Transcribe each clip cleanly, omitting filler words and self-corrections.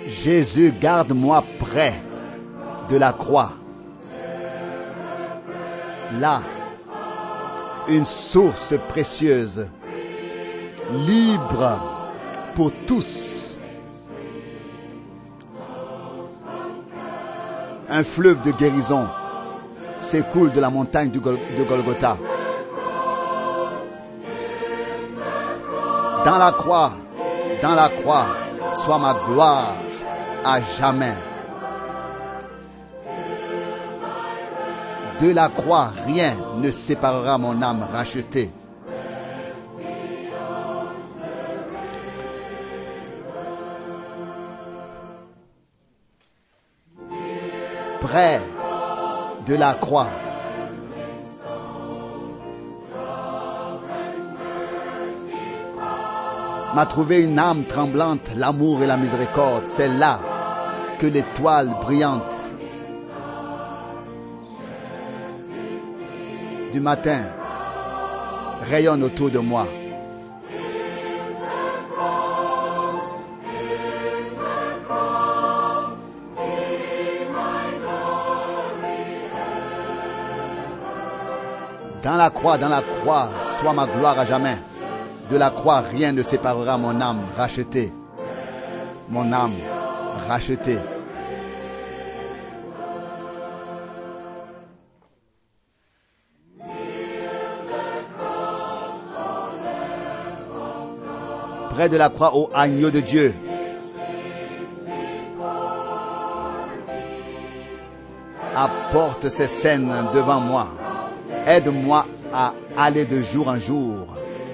Jésus, garde-moi près de la croix. Là, une source précieuse, libre pour tous. Un fleuve de guérison s'écoule de la montagne de Golgotha. Dans la croix, soit ma gloire à jamais. De la croix, rien ne séparera mon âme rachetée. Près de la croix, m'a trouvé une âme tremblante, l'amour et la miséricorde. C'est là que l'étoile brillante du matin rayonne autour de moi. Dans la croix, soit ma gloire à jamais. De la croix, rien ne séparera mon âme rachetée. Mon âme rachetée. Près de la croix, ô agneau de Dieu. Apporte ces scènes devant moi. Aide-moi à aller de jour en jour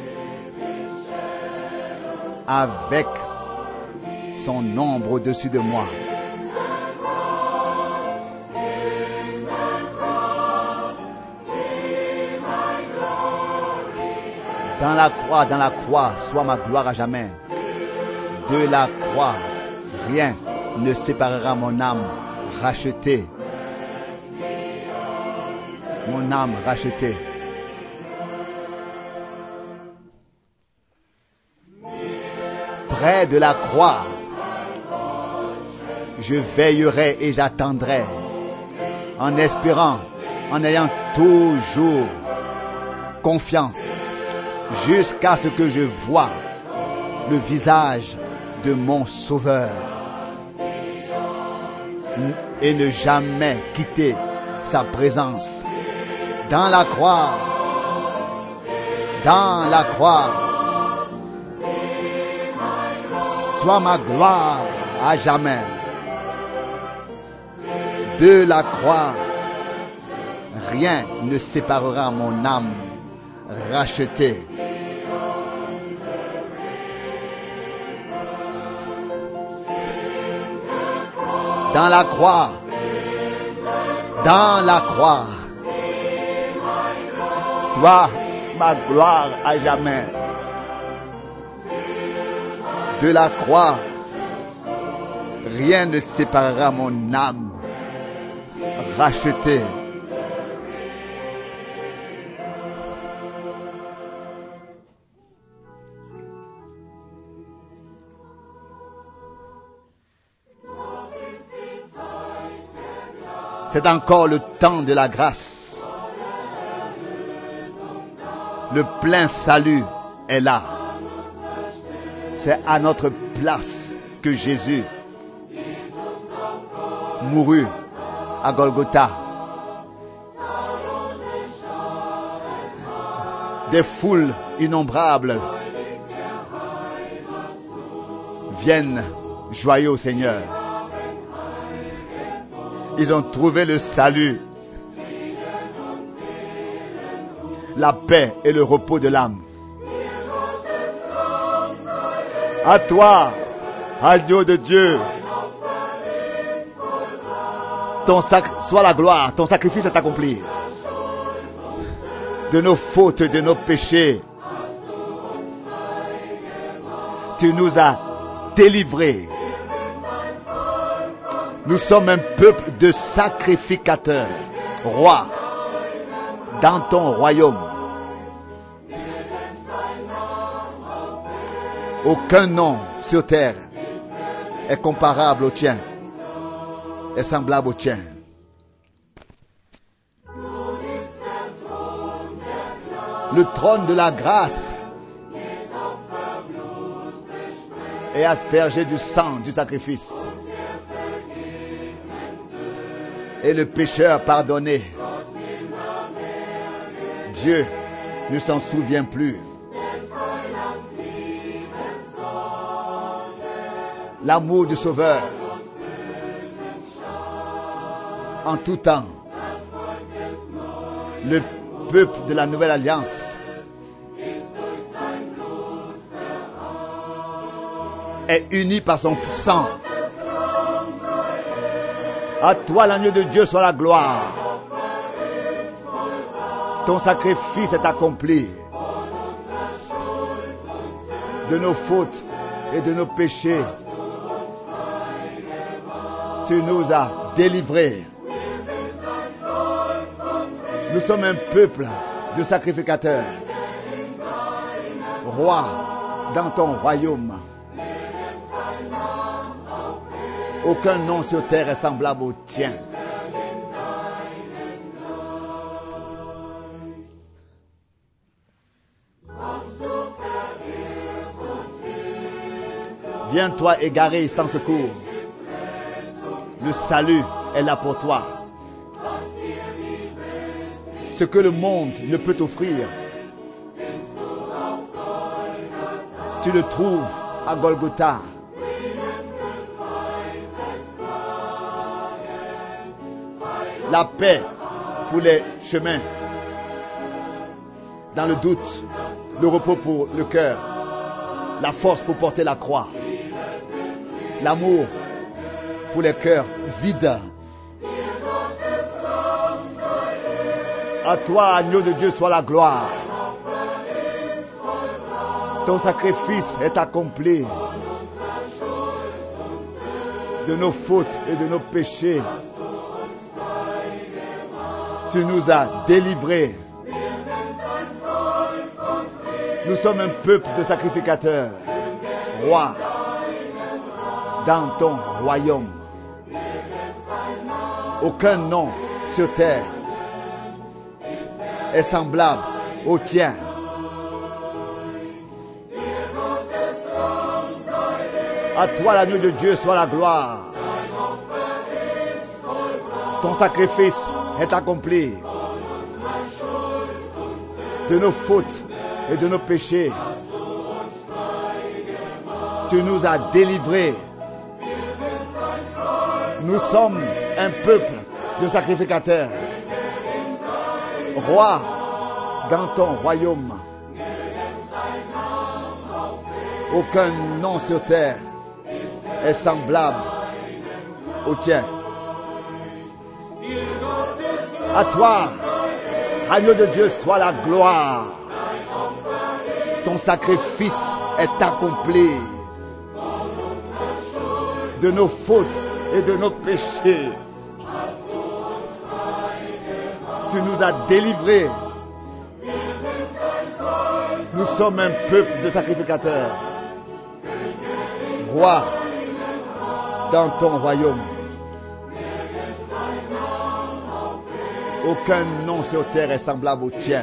avec son ombre au-dessus de moi. Dans la croix, soit ma gloire à jamais. De la croix, rien ne séparera mon âme rachetée. Mon âme rachetée. Près de la croix, je veillerai et j'attendrai, en espérant, en ayant toujours confiance, jusqu'à ce que je voie le visage de mon Sauveur et ne jamais quitter sa présence. Dans la croix, soit ma gloire à jamais. De la croix, rien ne séparera mon âme rachetée. Dans la croix, soit ma gloire à jamais. De la croix, rien ne séparera mon âme rachetée. C'est encore le temps de la grâce. Le plein salut est là. C'est à notre place que Jésus mourut à Golgotha. Des foules innombrables viennent joyeux au Seigneur. Ils ont trouvé le salut, la paix et le repos de l'âme. À toi, agneau de Dieu, soit la gloire, ton sacrifice est accompli. De nos fautes, de nos péchés, tu nous as délivrés. Nous sommes un peuple de sacrificateurs, rois, dans ton royaume. Aucun nom sur terre est comparable au tien, est semblable au tien. Le trône de la grâce est aspergé du sang du sacrifice. Et le pécheur pardonné. Dieu ne s'en souvient plus. L'amour du Sauveur en tout temps. Le peuple de la nouvelle alliance est uni par son sang. À toi, l'agneau de Dieu, soit la gloire. Ton sacrifice est accompli. De nos fautes et de nos péchés, tu nous as délivrés. Nous sommes un peuple de sacrificateurs. Roi dans ton royaume. Aucun nom sur terre est semblable au tien. Viens toi égaré sans secours. Le salut est là pour toi. Ce que le monde ne peut t'offrir, tu le trouves à Golgotha. La paix pour les chemins, dans le doute, le repos pour le cœur, la force pour porter la croix, l'amour pour les cœurs vides. À toi, agneau de Dieu, soit la gloire. Ton sacrifice est accompli. De nos fautes et de nos péchés, tu nous as délivrés. Nous sommes un peuple de sacrificateurs. Roi dans ton royaume. Aucun nom sur terre est semblable au tien. À toi, l'agneau de Dieu, soit la gloire. Ton sacrifice est accompli. De nos fautes et de nos péchés, tu nous as délivrés. Nous sommes un peuple de sacrificateurs. Roi dans ton royaume. Aucun nom sur terre est semblable au tien. À toi, agneau de Dieu, soit la gloire. Ton sacrifice est accompli. De nos fautes et de nos péchés, tu nous as délivrés. Nous sommes un peuple de sacrificateurs. Roi dans ton royaume. Aucun nom sur terre est semblable au tien.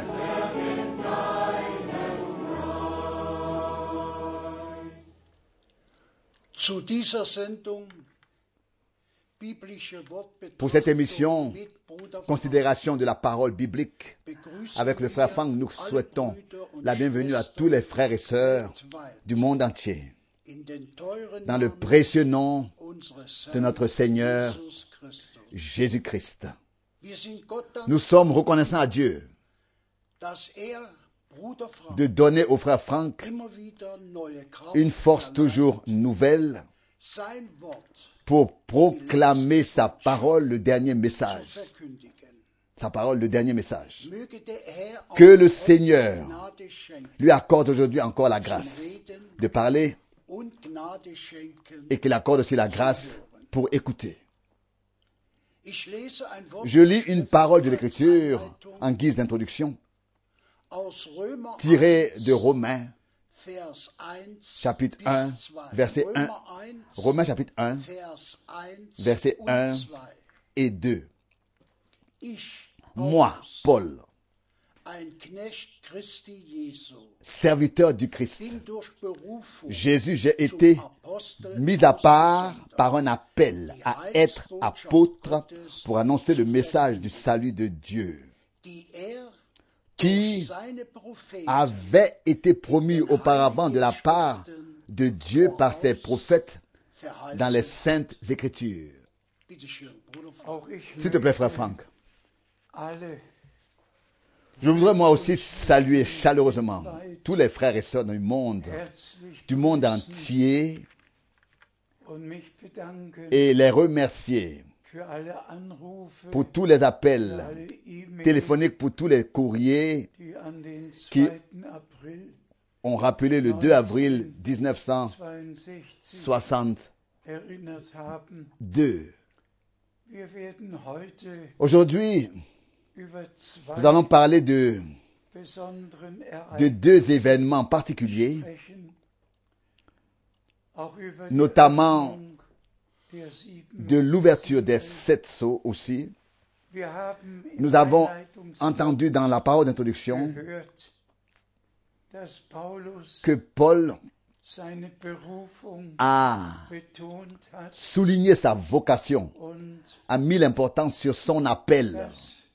Pour cette émission, considération de la parole biblique, avec le frère Fang, nous souhaitons la bienvenue à tous les frères et sœurs du monde entier, dans le précieux nom de notre Seigneur Jésus-Christ. Nous sommes reconnaissants à Dieu de donner au frère Franck une force toujours nouvelle pour proclamer sa parole, le dernier message. Sa parole, le dernier message. Que le Seigneur lui accorde aujourd'hui encore la grâce de parler et qu'il accorde aussi la grâce pour écouter. Je lis une parole de l'Écriture en guise d'introduction, tirée de Romains, chapitre 1, verset 1. Romains chapitre 1, verset 1 et 2. Moi, Paul, serviteur du Christ, Jésus, j'ai été mis à part par un appel à être apôtre pour annoncer le message du salut de Dieu, qui avait été promis auparavant de la part de Dieu par ses prophètes dans les saintes Écritures. S'il te plaît, frère Franck. Je voudrais moi aussi saluer chaleureusement tous les frères et sœurs du monde entier, et les remercier pour tous les appels téléphoniques, pour tous les courriers qui ont rappelé le 2 avril 1962. Aujourd'hui, nous allons parler de deux événements particuliers, notamment de l'ouverture des 7 sceaux aussi. Nous avons entendu dans la parole d'introduction que Paul a souligné sa vocation, a mis l'importance sur son appel.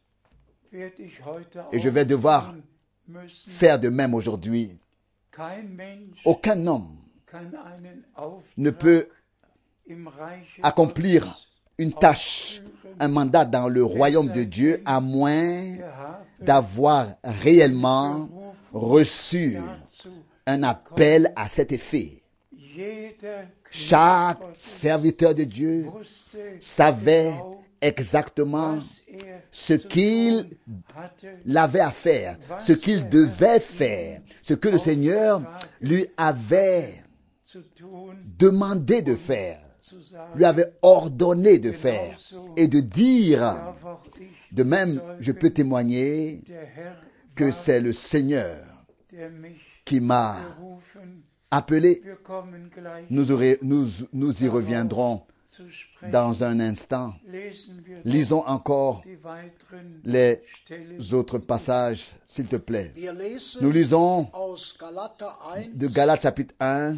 Et je vais devoir faire de même aujourd'hui. Aucun homme ne peut accomplir une tâche, un mandat dans le royaume de Dieu à moins d'avoir réellement reçu un appel à cet effet. Chaque serviteur de Dieu savait exactement ce qu'il avait à faire, ce qu'il devait faire, ce que le Seigneur lui avait demandé de faire, lui avait ordonné de faire et de dire. De même, je peux témoigner que c'est le Seigneur qui m'a appelé. Nous y reviendrons dans un instant. Lisons encore les autres passages, s'il te plaît. Nous lisons de Galates chapitre 1,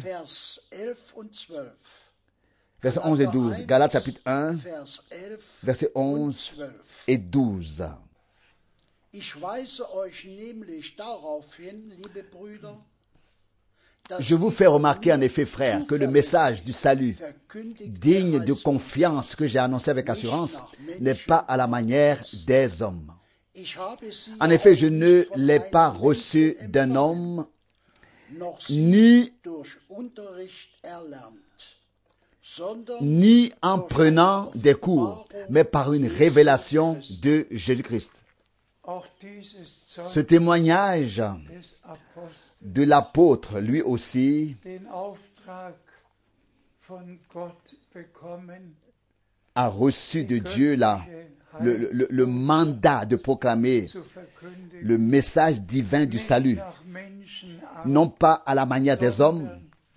versets 11 et 12. Galates chapitre 1, versets 11 et 12. Je vous fais remarquer en effet, frères, que le message du salut, digne de confiance que j'ai annoncé avec assurance, n'est pas à la manière des hommes. En effet, je ne l'ai pas reçu d'un homme, ni en prenant des cours, mais par une révélation de Jésus-Christ. Ce témoignage de l'apôtre, lui aussi, a reçu de Dieu le mandat de proclamer le message divin du salut, non pas à la manière des hommes,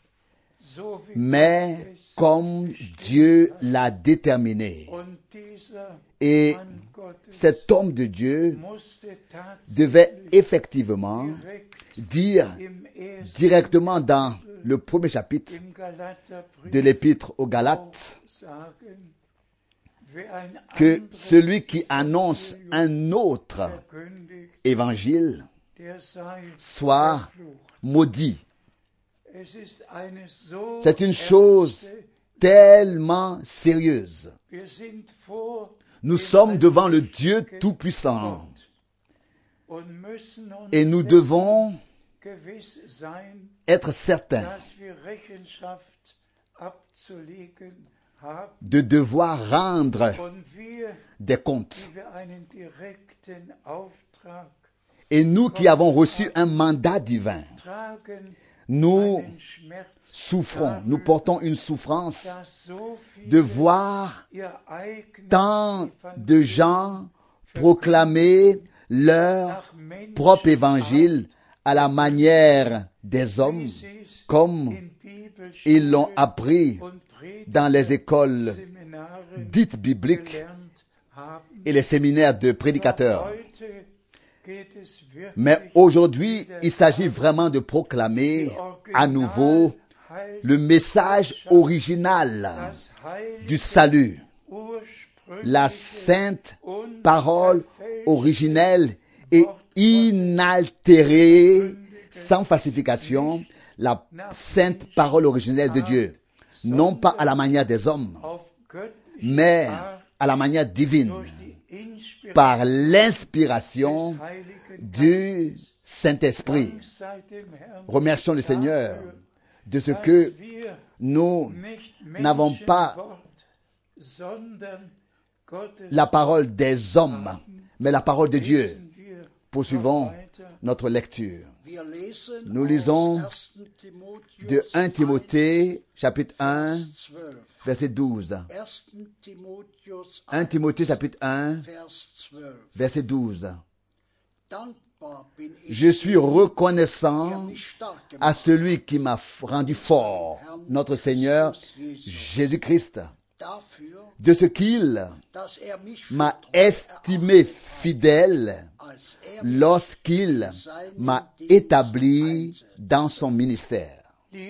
mais comme Dieu l'a déterminé. Et cet homme de Dieu devait effectivement dire directement dans le premier chapitre de l'épître aux Galates que celui qui annonce un autre évangile soit maudit. C'est une chose tellement sérieuse. Nous sommes devant le Dieu Tout-Puissant et nous devons être certains de devoir rendre des comptes. Et nous qui avons reçu un mandat divin, nous souffrons, nous portons une souffrance de voir tant de gens proclamer leur propre évangile à la manière des hommes, comme ils l'ont appris dans les écoles dites bibliques et les séminaires de prédicateurs. Mais aujourd'hui, il s'agit vraiment de proclamer à nouveau le message original du salut, la sainte parole originelle et inaltérée, sans falsification, la sainte parole originelle de Dieu, non pas à la manière des hommes, mais à la manière divine, par l'inspiration du Saint-Esprit. Remercions le Seigneur de ce que nous n'avons pas la parole des hommes, mais la parole de Dieu. Poursuivons notre lecture. Nous lisons de 1 Timothée, chapitre 1, verset 12. 1 Timothée, chapitre 1, verset 12. Je suis reconnaissant à celui qui m'a rendu fort, notre Seigneur Jésus-Christ, de ce qu'il m'a estimé fidèle lorsqu'il m'a établi dans son ministère.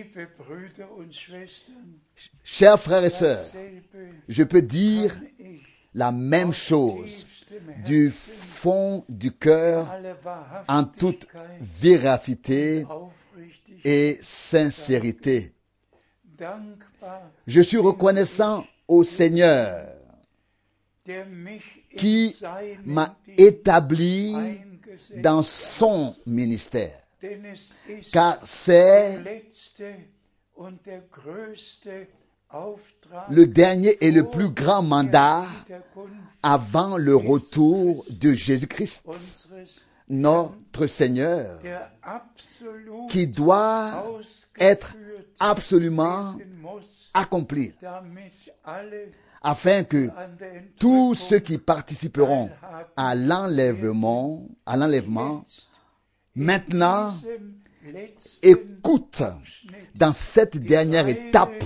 Chers frères et sœurs, je peux dire la même chose du fond du cœur, en toute véracité et sincérité. Je suis reconnaissant au Seigneur qui m'a établi dans son ministère, car c'est le dernier et le plus grand mandat avant le retour de Jésus-Christ, notre Seigneur, qui doit être absolument accompli, afin que tous ceux qui participeront à l'enlèvement, maintenant écoutent dans cette dernière étape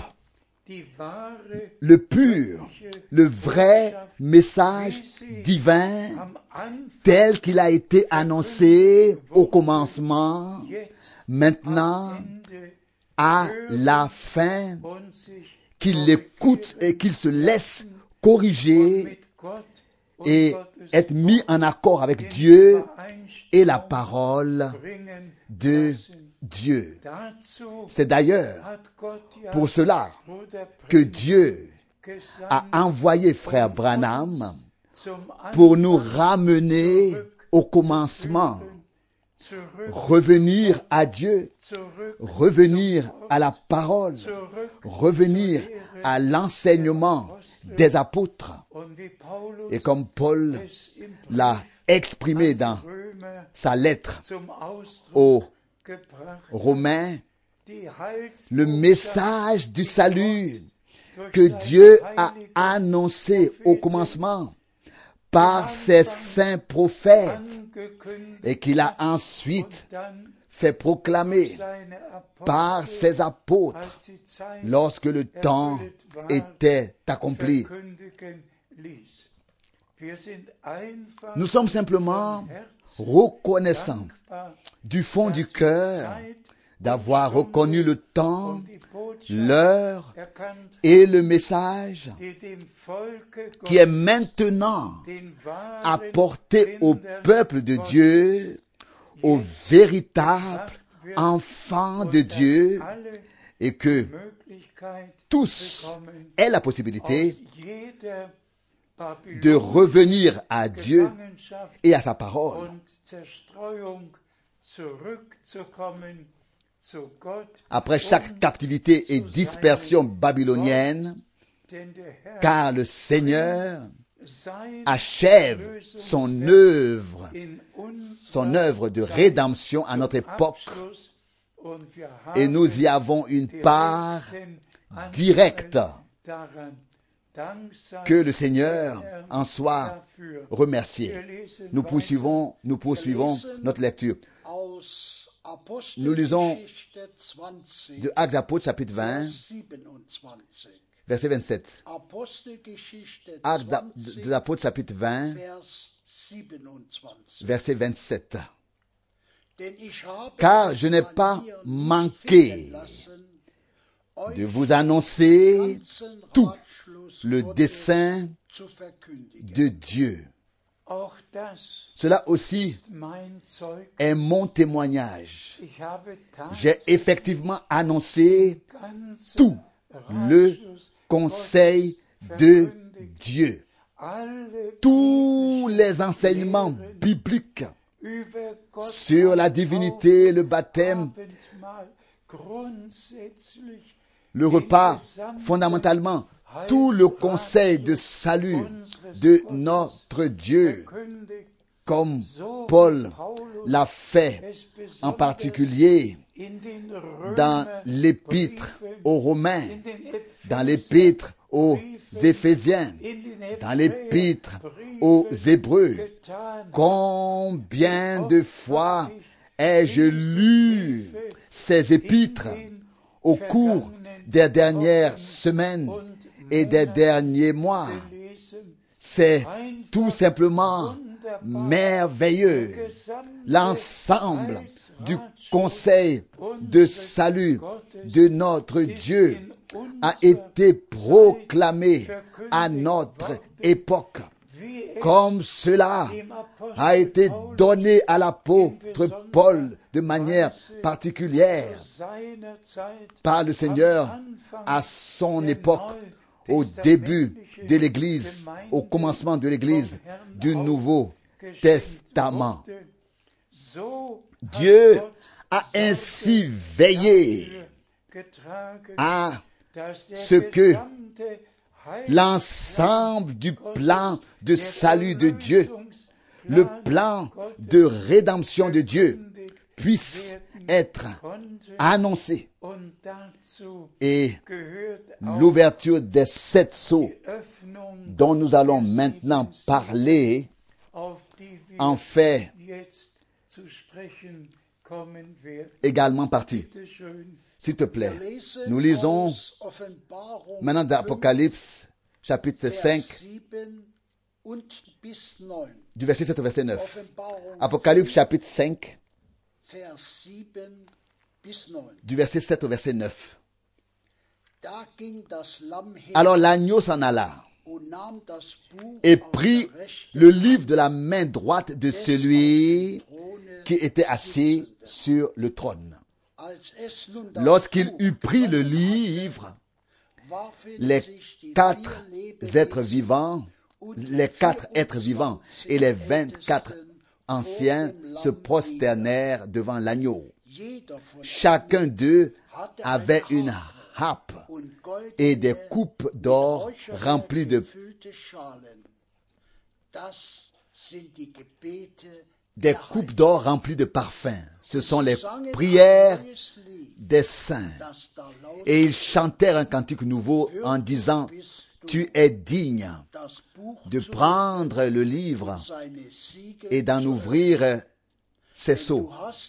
le pur, le vrai message divin tel qu'il a été annoncé au commencement, maintenant à la fin, qu'il l'écoute et qu'il se laisse corriger et être mis en accord avec Dieu et la parole de Dieu. C'est d'ailleurs pour cela que Dieu a envoyé frère Branham pour nous ramener au commencement, revenir à Dieu, revenir à la parole, revenir à l'enseignement des apôtres. Et comme Paul l'a exprimé dans sa lettre aux Romains, le message du salut que Dieu a annoncé au commencement par ses saints prophètes et qu'il a ensuite fait proclamer par ses apôtres lorsque le temps était accompli. Nous sommes simplement reconnaissants du fond du cœur d'avoir reconnu le temps, l'heure et le message qui est maintenant apporté au peuple de Dieu, aux véritables enfants de Dieu, et que tous aient la possibilité de revenir à Dieu et à sa parole. Après chaque captivité et dispersion babylonienne, car le Seigneur achève son œuvre de rédemption à notre époque, et nous y avons une part directe. Que le Seigneur en soit remercié. Nous poursuivons notre lecture. Nous lisons de Actes des Apôtres, chapitre 20, verset 27. Actes des Apôtres, chapitre 20, verset 27. Car je n'ai pas manqué de vous annoncer tout le dessein de Dieu. Cela aussi est mon témoignage. J'ai effectivement annoncé tout le conseil de Dieu. Tous les enseignements bibliques sur la divinité, le baptême, le repas, fondamentalement, tout le conseil de salut de notre Dieu, comme Paul l'a fait, en particulier dans l'épître aux Romains, dans l'épître aux Éphésiens, dans l'épître aux Hébreux. Combien de fois ai-je lu ces épîtres au cours des dernières semaines et des derniers mois? C'est tout simplement merveilleux. L'ensemble du conseil de salut de notre Dieu a été proclamé à notre époque, comme cela a été donné à l'apôtre Paul de manière particulière par le Seigneur à son époque, au début de l'Église, au commencement de l'Église du Nouveau Testament. Dieu a ainsi veillé à ce que l'ensemble du plan de salut de Dieu, le plan de rédemption de Dieu, puisse être annoncé. Et l'ouverture des 7 sceaux dont nous allons maintenant parler en fait également partie. S'il te plaît, nous lisons maintenant d'Apocalypse, chapitre 5, du verset 7 au verset 9. Apocalypse, chapitre 5, du verset 7 au verset 9. Alors l'agneau s'en alla et prit le livre de la main droite de celui qui était assis sur le trône. Lorsqu'il eut pris le livre, les 4 êtres vivants et les 24 anciens se prosternèrent devant l'agneau. Chacun d'eux avait une harpe et des coupes d'or remplies de parfums. Ce sont les prières des saints. Et ils chantèrent un cantique nouveau en disant: Tu es digne de prendre le livre et d'en ouvrir ses sceaux.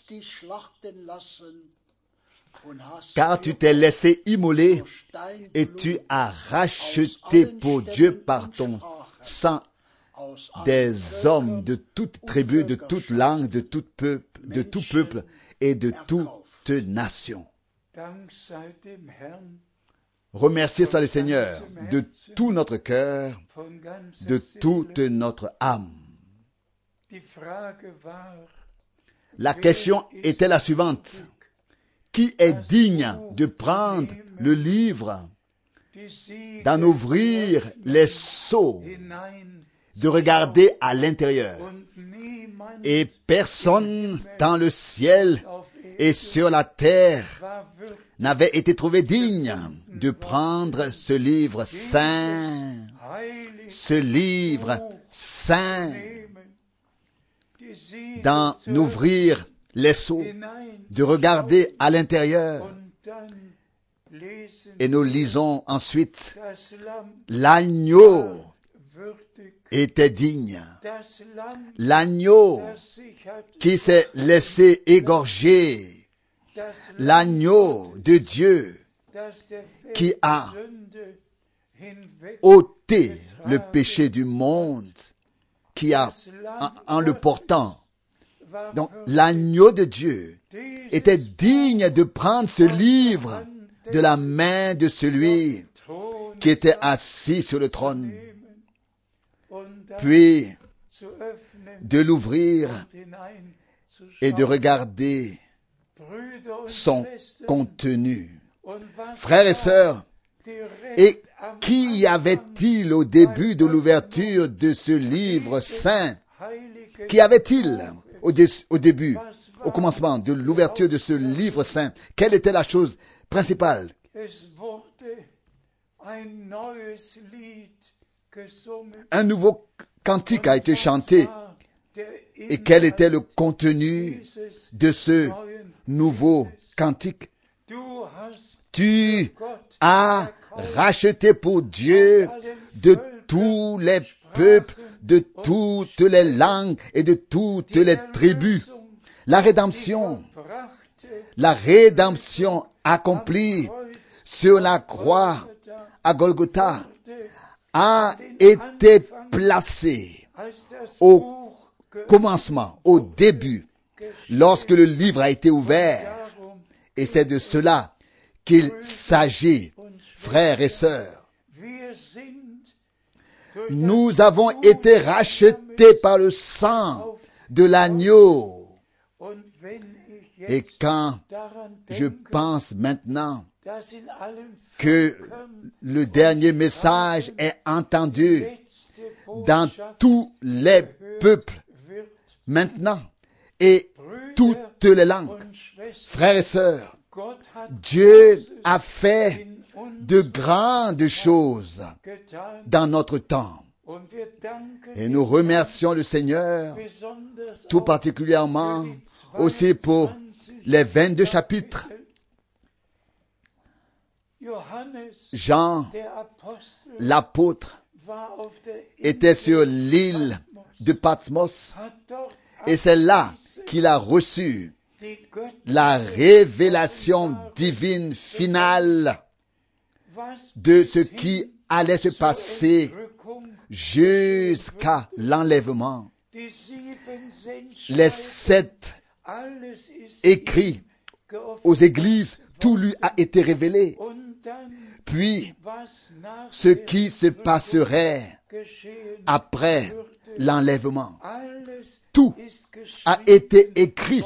Car tu t'es laissé immoler et tu as racheté pour Dieu par ton sang des hommes de toute tribu, de toute langue, de tout peuple et de toute nation. Remerciez soit le Seigneur de tout notre cœur, de toute notre âme. La question était la suivante: qui est digne de prendre le livre, d'en ouvrir les sceaux, de regarder à l'intérieur? Et personne dans le ciel et sur la terre n'avait été trouvé digne de prendre ce livre saint, d'en ouvrir les sceaux, de regarder à l'intérieur. Et nous lisons ensuite: l'agneau était digne. L'agneau qui s'est laissé égorger, l'agneau de Dieu qui a ôté le péché du monde, qui a, en le portant. Donc, l'agneau de Dieu était digne de prendre ce livre de la main de celui qui était assis sur le trône, puis de l'ouvrir et de regarder son contenu. Frères et sœurs, et qu'y avait-il au début de l'ouverture de ce livre saint? Qu'y avait-il au début, au commencement de l'ouverture de ce livre saint? Quelle était la chose principale? Un nouveau cantique a été chanté. Et quel était le contenu de ce nouveau cantique? Tu as racheté pour Dieu de tous les peuples, de toutes les langues et de toutes les tribus. La rédemption accomplie sur la croix à Golgotha a été placée au commencement, au début, lorsque le livre a été ouvert. Et c'est de cela qu'il s'agit, frères et sœurs. Nous avons été rachetés par le sang de l'agneau. Et quand je pense maintenant que le dernier message est entendu dans tous les peuples maintenant et toutes les langues, frères et sœurs, Dieu a fait de grandes choses dans notre temps. Et nous remercions le Seigneur tout particulièrement aussi pour les 22 chapitres. Jean, l'apôtre, était sur l'île de Patmos et c'est là qu'il a reçu la révélation divine finale de ce qui allait se passer jusqu'à l'enlèvement. Les 7 écrits aux églises, tout lui a été révélé. Puis, ce qui se passerait après l'enlèvement, tout a été écrit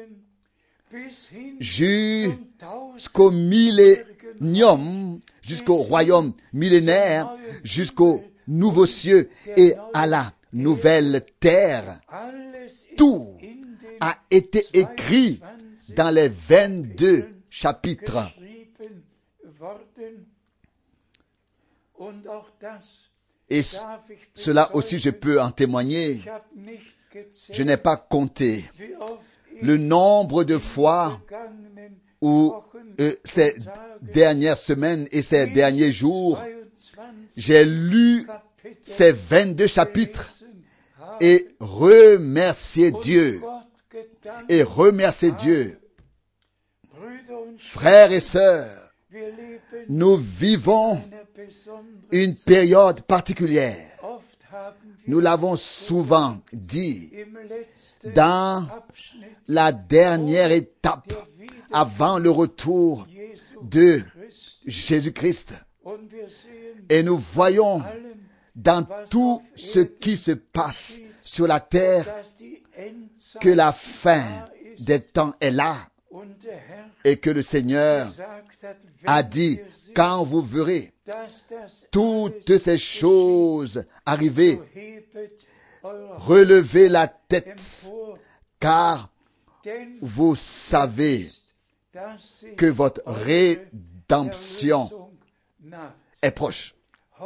jusqu'au millénium, jusqu'au royaume millénaire, jusqu'aux nouveaux cieux et à la nouvelle terre. Tout a été écrit dans les 22 chapitres. Et cela aussi, je peux en témoigner. Je n'ai pas compté le nombre de fois où ces dernières semaines et ces derniers jours, j'ai lu ces 22 chapitres et remercié Dieu. Et remercier Dieu. Frères et sœurs, nous vivons une période particulière. Nous l'avons souvent dit, dans la dernière étape avant le retour de Jésus-Christ. Et nous voyons dans tout ce qui se passe sur la terre que la fin des temps est là et que le Seigneur a dit, quand vous verrez toutes ces choses arriver, relevez la tête, car vous savez que votre rédemption est proche.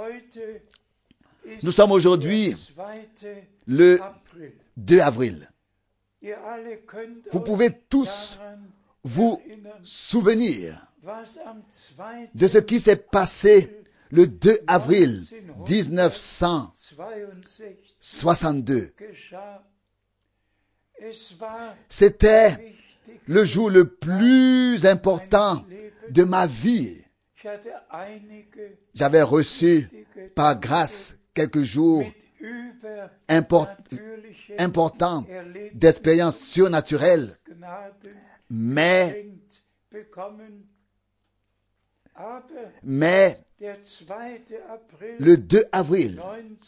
Nous sommes aujourd'hui le 2 avril. Vous pouvez tous vous souvenir de ce qui s'est passé le 2 avril 1962. C'était le jour le plus important de ma vie. J'avais reçu par grâce quelques jours importants d'expériences surnaturelles, mais le 2 avril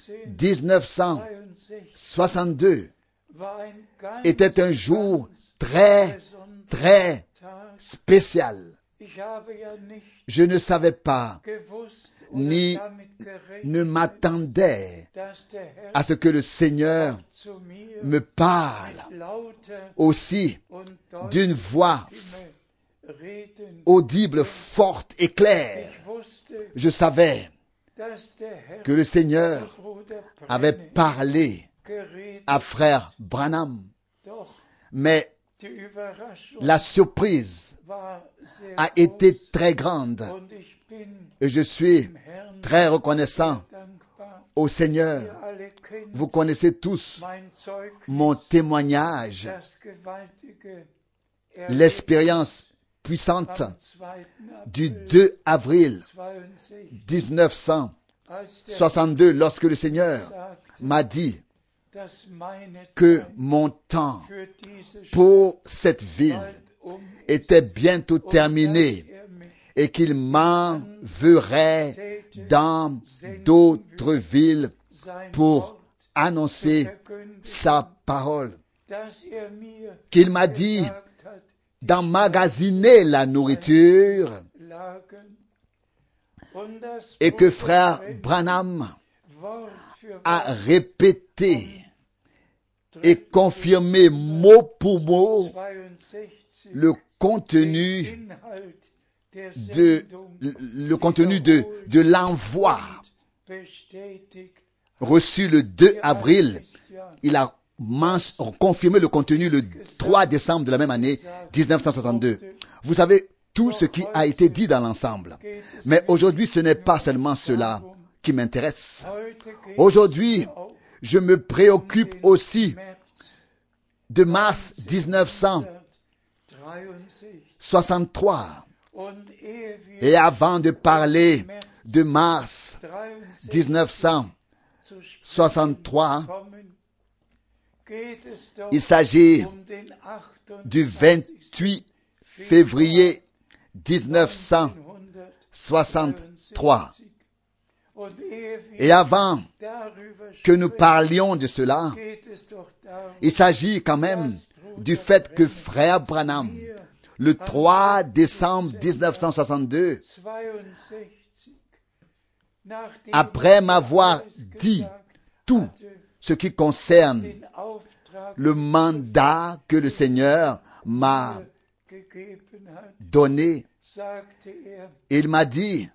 1962 était un jour très, très spécial. Je ne savais pas, ni ne m'attendais à ce que le Seigneur me parle aussi d'une voix audible, forte et claire. Je savais que le Seigneur avait parlé à frère Branham, mais la surprise a été très grande et je suis très reconnaissant au Seigneur. Vous connaissez tous mon témoignage, l'expérience puissante du 2 avril 1962, lorsque le Seigneur m'a dit que mon temps pour cette ville était bientôt terminé et qu'il m'enverrait dans d'autres villes pour annoncer sa parole. Qu'il m'a dit d'emmagasiner la nourriture et que frère Branham a répété et confirmé mot pour mot le contenu de l'envoi reçu le 2 avril. Il a confirmé le contenu le 3 décembre de la même année 1962. Vous savez tout ce qui a été dit dans l'ensemble. Mais aujourd'hui, ce n'est pas seulement cela qui m'intéresse. Aujourd'hui, je me préoccupe aussi de mars 1963. Et avant de parler de mars 1963, il s'agit du 28 février 1963. Et avant que nous parlions de cela, il s'agit quand même du fait que frère Branham, le 3 décembre 1962, après m'avoir dit tout ce qui concerne le mandat que le Seigneur m'a donné, il m'a dit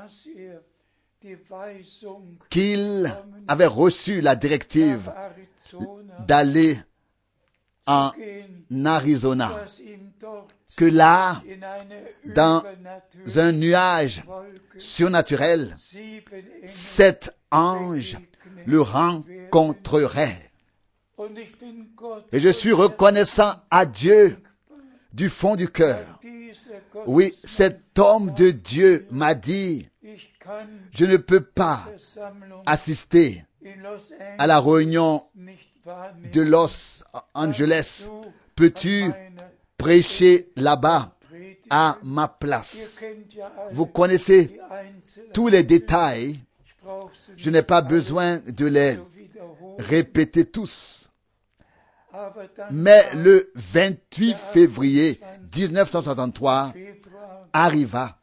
qu'il avait reçu la directive d'aller en Arizona, que là, dans un nuage surnaturel, 7 anges le rencontreraient. Et je suis reconnaissant à Dieu du fond du cœur. Oui, cet homme de Dieu m'a dit, je ne peux pas assister à la réunion de Los Angeles. Peux-tu prêcher là-bas à ma place? Vous connaissez tous les détails. Je n'ai pas besoin de les répéter tous. Mais le 28 février 1963 arriva.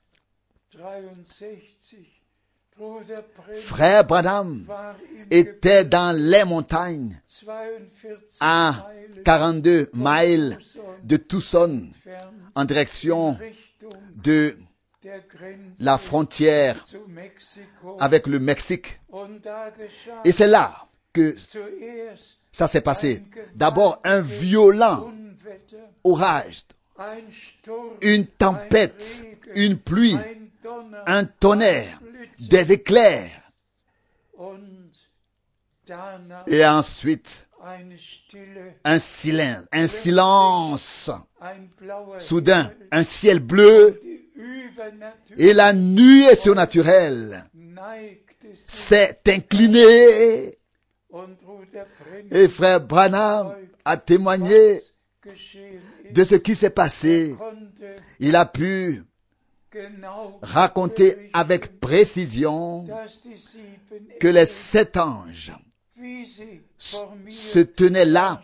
Frère Branham était dans les montagnes à 42 miles de Tucson en direction de la frontière avec le Mexique. Et c'est là que ça s'est passé. D'abord, un violent orage, une tempête, une pluie, un tonnerre, des éclairs. Et ensuite, un silence, soudain, un ciel bleu, et la nuée surnaturelle s'est inclinée. Et frère Branham a témoigné de ce qui s'est passé. Il a pu raconter avec précision que les 7 anges se tenaient là,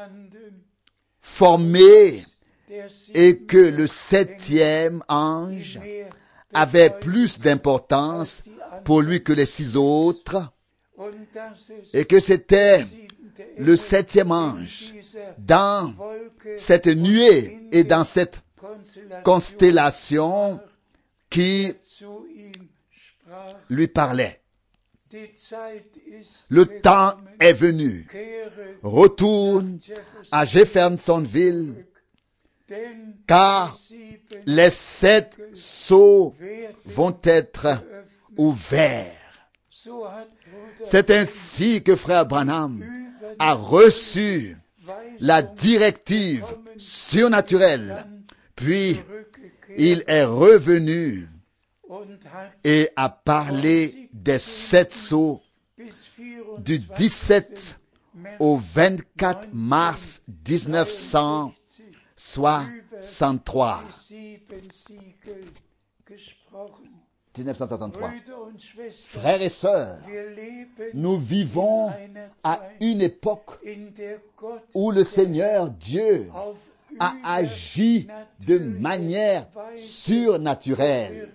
formés, et que le 7e ange avait plus d'importance pour lui que les 6 autres, et que c'était le 7e ange dans cette nuée et dans cette constellation qui lui parlait. Le temps est venu. Retourne à Jeffersonville, car les 7 sceaux vont être ouverts. C'est ainsi que frère Branham a reçu la directive surnaturelle. Puis, il est revenu et a parlé des 7 sceaux du 17 au 24 mars 1963. 1963. Frères et sœurs, nous vivons à une époque où le Seigneur Dieu a agi de manière surnaturelle.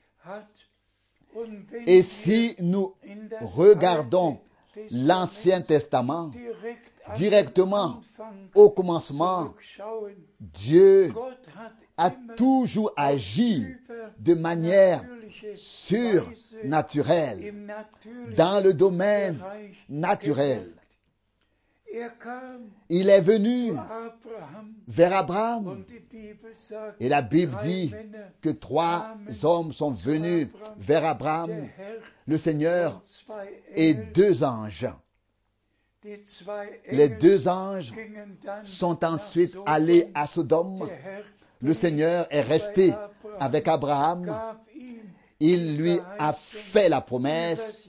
Et si nous regardons l'Ancien Testament, directement au commencement, Dieu a toujours agi de manière surnaturelle, dans le domaine naturel. Il est venu vers Abraham. Et la Bible dit que 3 hommes sont venus vers Abraham, le Seigneur, et 2 anges. Les 2 anges sont ensuite allés à Sodome. Le Seigneur est resté avec Abraham. Il lui a fait la promesse: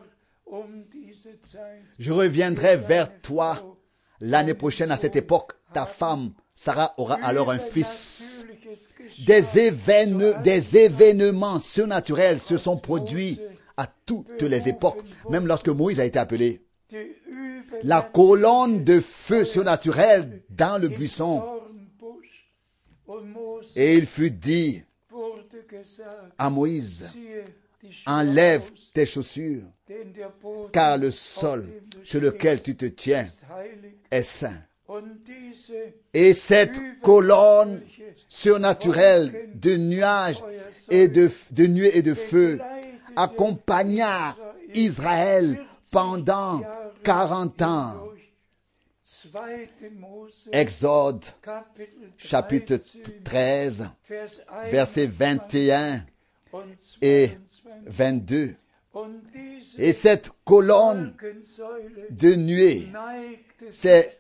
je reviendrai vers toi l'année prochaine à cette époque. Ta femme, Sarah, aura alors un fils. Des événements surnaturels se sont produits à toutes les époques, même lorsque Moïse a été appelé. La colonne de feu surnaturel dans le buisson. Et il fut dit à Moïse: enlève tes chaussures, car le sol sur lequel tu te tiens est saint. Et cette colonne surnaturelle de nuages et de nuées et de feu accompagna Israël pendant 40 ans. Exode, chapitre 13, versets 21 et 22. Et cette colonne de nuée s'est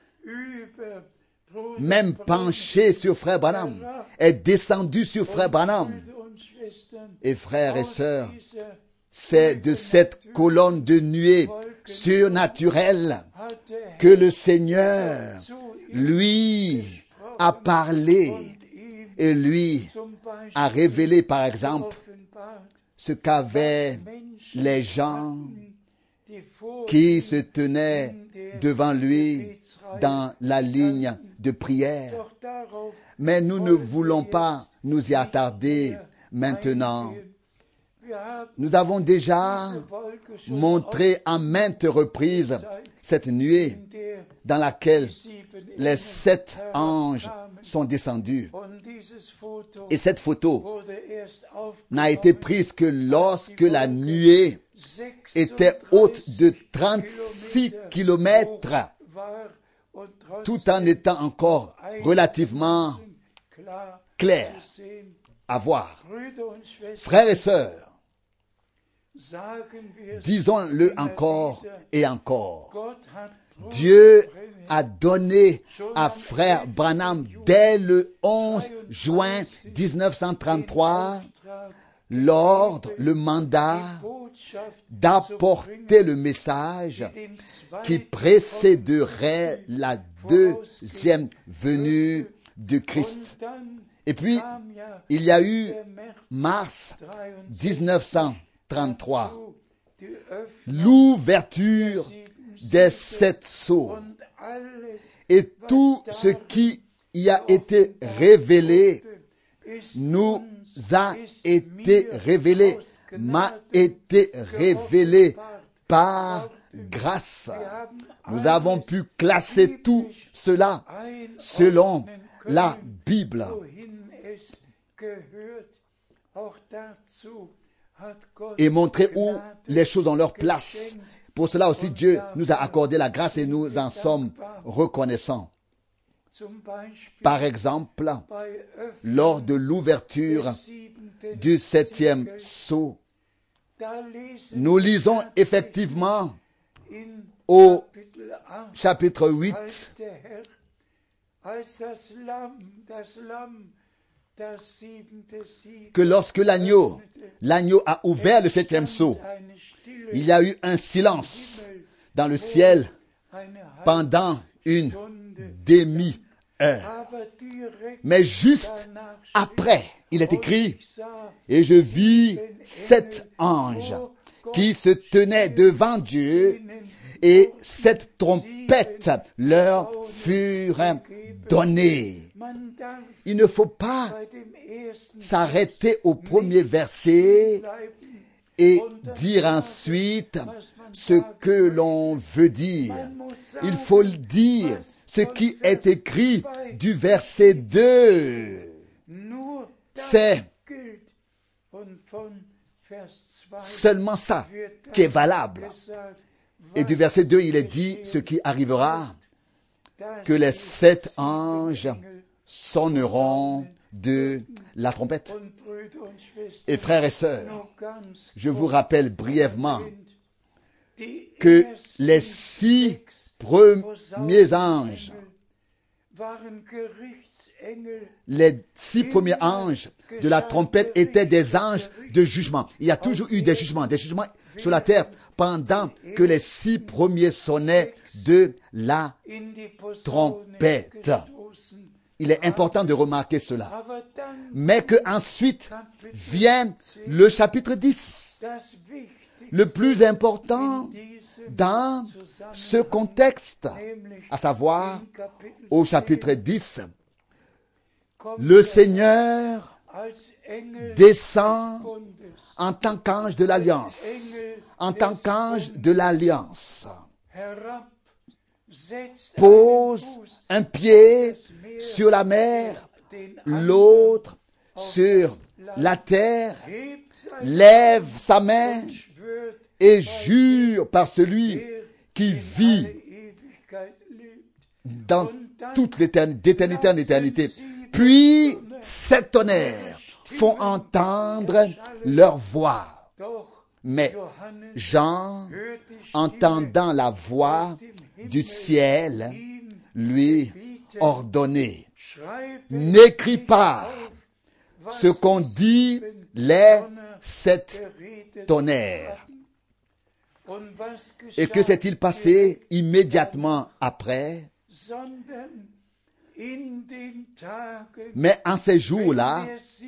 même penchée sur frère Branham, est descendue sur frère Branham. Et frères et sœurs, c'est de cette colonne de nuée surnaturelle que le Seigneur, lui, a parlé et lui a révélé, par exemple, ce qu'avaient les gens qui se tenaient devant lui dans la ligne de prière. Mais nous ne voulons pas nous y attarder maintenant. Nous avons déjà montré à maintes reprises cette nuée dans laquelle les 7 anges sont descendus. Et cette photo n'a été prise que lorsque la nuée était haute de 36 kilomètres, tout en étant encore relativement clair à voir. Frères et sœurs, Disons-le encore et encore. Dieu a donné à frère Branham dès le 11 juin 1933 l'ordre, le mandat d'apporter le message qui précéderait la deuxième venue de Christ. Et puis, il y a eu mars 1933, l'ouverture des 7 sceaux. Et tout ce qui y a été révélé nous a été révélé, m'a été révélé par grâce. Nous avons pu classer tout cela selon la Bible. Et montrer où les choses ont leur place. Pour cela aussi, Dieu nous a accordé la grâce et nous en sommes reconnaissants. Par exemple, lors de l'ouverture du 7e sceau, nous lisons effectivement au chapitre 8 que lorsque l'agneau a ouvert le 7e sceau, il y a eu un silence dans le ciel pendant une demi-heure. Mais juste après, il est écrit, et je vis 7 anges qui se tenaient devant Dieu, et 7 trompettes leur furent données. Il ne faut pas s'arrêter au premier verset et dire ensuite ce que l'on veut dire. Il faut dire ce qui est écrit du verset 2. C'est seulement ça qui est valable. Et du verset 2, il est dit ce qui arrivera, que les 7 anges sonneront de la trompette. Et frères et sœurs, je vous rappelle brièvement que les 6 premiers anges, les 6 premiers anges de la trompette étaient des anges de jugement. Il y a toujours eu des jugements sur la terre pendant que les 6 premiers sonnaient de la trompette. Il est important de remarquer cela. Mais que ensuite vient le chapitre 10. Le plus important dans ce contexte, à savoir au chapitre 10, le Seigneur descend en tant qu'ange de l'alliance. En tant qu'ange de l'alliance. Pose un pied sur la mer, l'autre sur la terre, lève sa main et jure par celui qui vit dans toute l'éternité, d'éternité en éternité. Puis, 7 tonnerres font entendre leur voix. Mais Jean, entendant la voix du ciel, lui ordonnait: n'écris pas ce qu'ont dit les 7 tonnerres. Et que s'est-il passé immédiatement après? Mais en ces jours-là,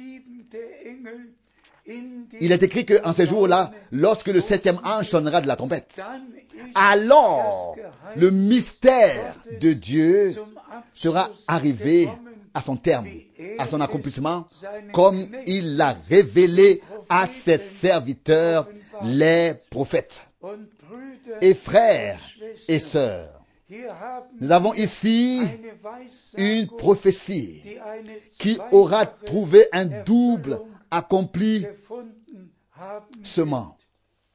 il est écrit qu'en ces jours-là, lorsque le 7e ange sonnera de la trompette, alors le mystère de Dieu sera arrivé à son terme, à son accomplissement, comme il l'a révélé à ses serviteurs, les prophètes. Et frères et sœurs, nous avons ici une prophétie qui aura trouvé un double accomplissement.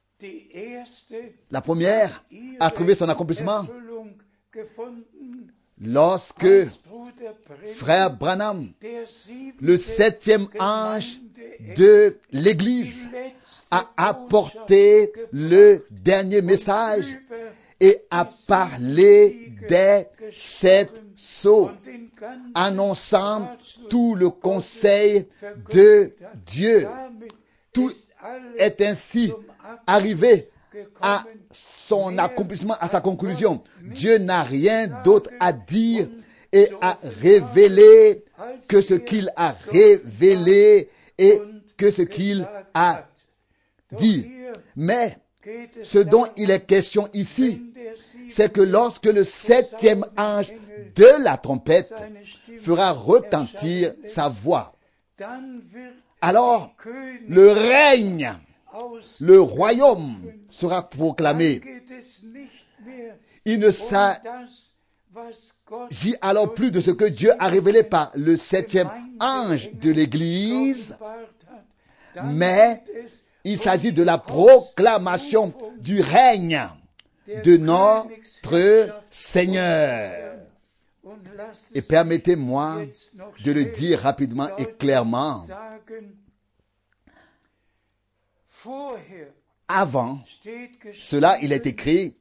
La première a trouvé son accomplissement lorsque frère Branham, le 7e ange de l'Église, a apporté le dernier message et a parlé des 7 sceaux, annonçant tout le conseil de Dieu. Tout est ainsi arrivé à son accomplissement, à sa conclusion. Dieu n'a rien d'autre à dire et a révélé que ce qu'il a révélé et que ce qu'il a dit. Mais ce dont il est question ici, c'est que lorsque le 7e ange de la trompette fera retentir sa voix, alors le règne, le royaume sera proclamé. Il ne s'agit alors plus de ce que Dieu a révélé par le 7e ange de l'Église, mais il s'agit de la proclamation du règne de notre Seigneur. Et permettez-moi de le dire rapidement et clairement. Avant cela, il est écrit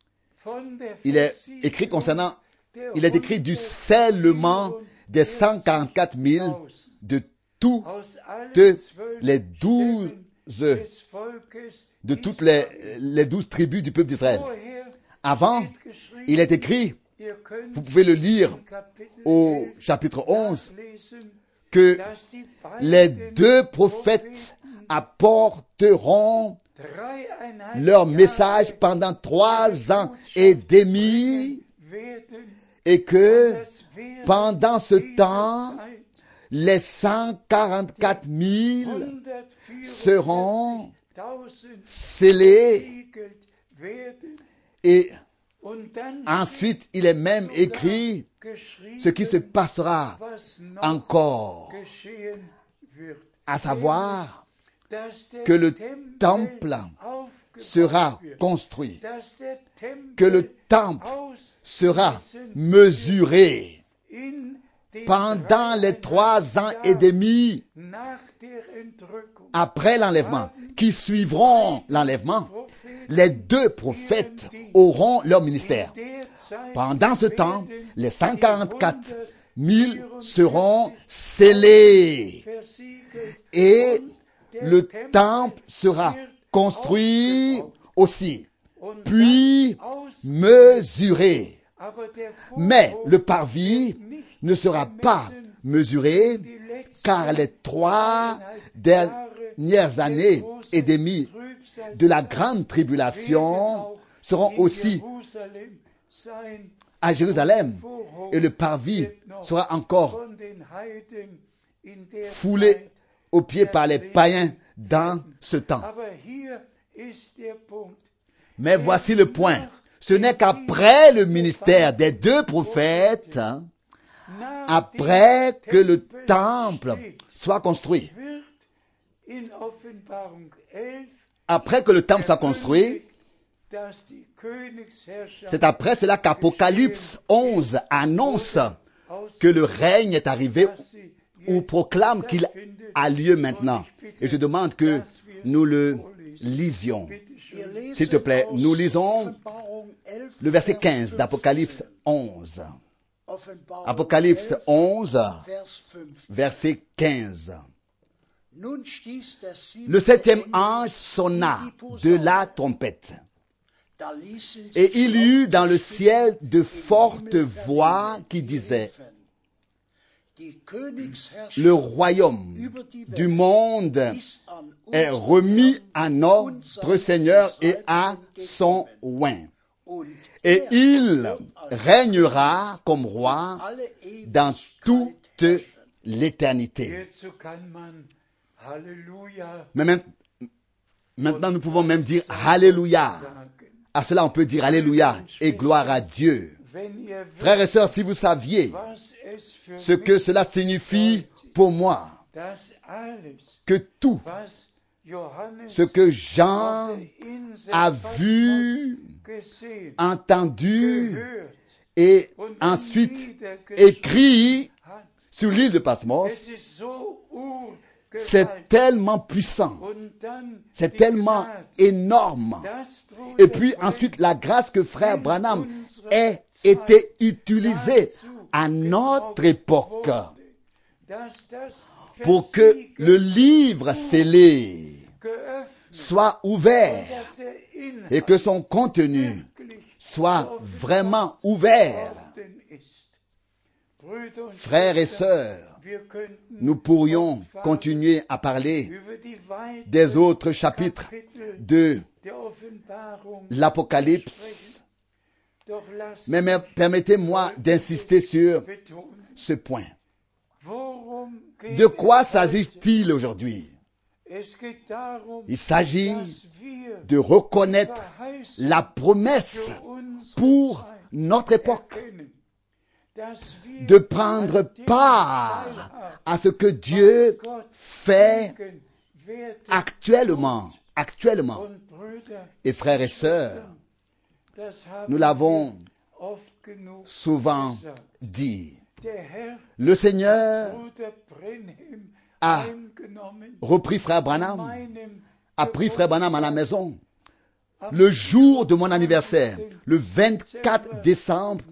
concernant, il est écrit du scellement des 144 000 de toutes les 12 tribus du peuple d'Israël. Avant, il est écrit, vous pouvez le lire au chapitre 11, que les 2 prophètes apporteront leur message pendant 3 ans et demi et que pendant ce temps, les 144 000 seront scellés. Et ensuite, il est même écrit ce qui se passera encore, à savoir que le temple sera construit, que le temple sera mesuré pendant les 3 ans et demi après l'enlèvement, qui suivront l'enlèvement. Les 2 prophètes auront leur ministère. Pendant ce temps, les 144 000 seront scellés et le temple sera construit aussi, puis mesuré. Mais le parvis ne sera pas mesuré, car les 3 dernières années et demie de la grande tribulation seront aussi à Jérusalem, et le parvis sera encore foulé aux pieds par les païens dans ce temps. Mais voici le point. Ce n'est qu'après le ministère des 2 prophètes, après que le temple soit construit, après que le temple soit construit, c'est après cela qu'Apocalypse 11 annonce que le règne est arrivé ou proclame qu'il a lieu maintenant. Et je demande que nous le lisions. S'il te plaît, nous lisons le verset 15 d'Apocalypse 11. Apocalypse 11, verset 15. Le 7e ange sonna de la trompette. Et il y eut dans le ciel de fortes voix qui disaient: le royaume du monde est remis à notre Seigneur et à son oint. Et il régnera comme roi dans toute l'éternité. Mais maintenant, nous pouvons même dire Alléluia. À cela, on peut dire Alléluia et gloire à Dieu. Frères et sœurs, si vous saviez ce que cela signifie pour moi, que tout ce que Jean a vu, entendu et ensuite écrit sur l'île de Patmos. C'est tellement puissant, c'est tellement énorme. Et puis ensuite, la grâce que frère Branham ait été utilisée à notre époque pour que le livre scellé soit ouvert et que son contenu soit vraiment ouvert. Frères et sœurs, nous pourrions continuer à parler des autres chapitres de l'Apocalypse, mais permettez-moi d'insister sur ce point. De quoi s'agit-il aujourd'hui? Il s'agit de reconnaître la promesse pour notre époque, de prendre part à ce que Dieu fait actuellement. Et frères et sœurs, nous l'avons souvent dit, le Seigneur a repris frère Branham, a pris frère Branham à la maison le jour de mon anniversaire, le 24 décembre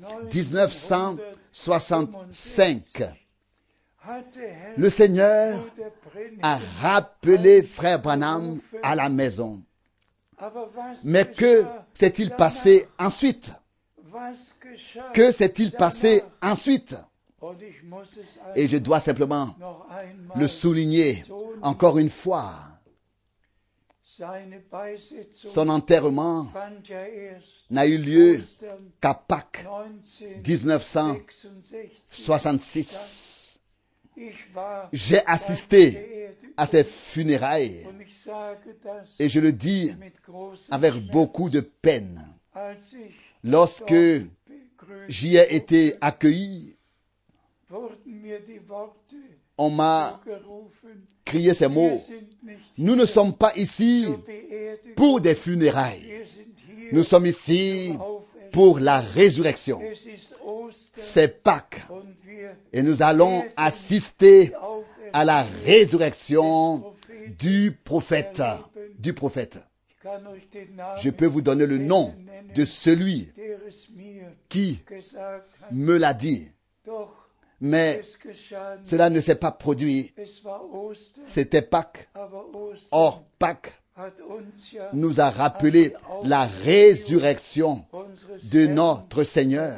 1965. Le Seigneur a rappelé frère Branham à la maison. Mais que s'est-il passé ensuite? Que s'est-il passé ensuite? Et je dois simplement le souligner encore une fois. Son enterrement n'a eu lieu qu'à Pâques 1966. J'ai assisté à ses funérailles et je le dis avec beaucoup de peine. Lorsque j'y ai été accueilli, on m'a crié ces mots: nous ne sommes pas ici pour des funérailles. Nous sommes ici pour la résurrection. C'est Pâques. Et nous allons assister à la résurrection du prophète. Je peux vous donner le nom de celui qui me l'a dit. Mais cela ne s'est pas produit. C'était Pâques. Or, Pâques nous a rappelé la résurrection de notre Seigneur.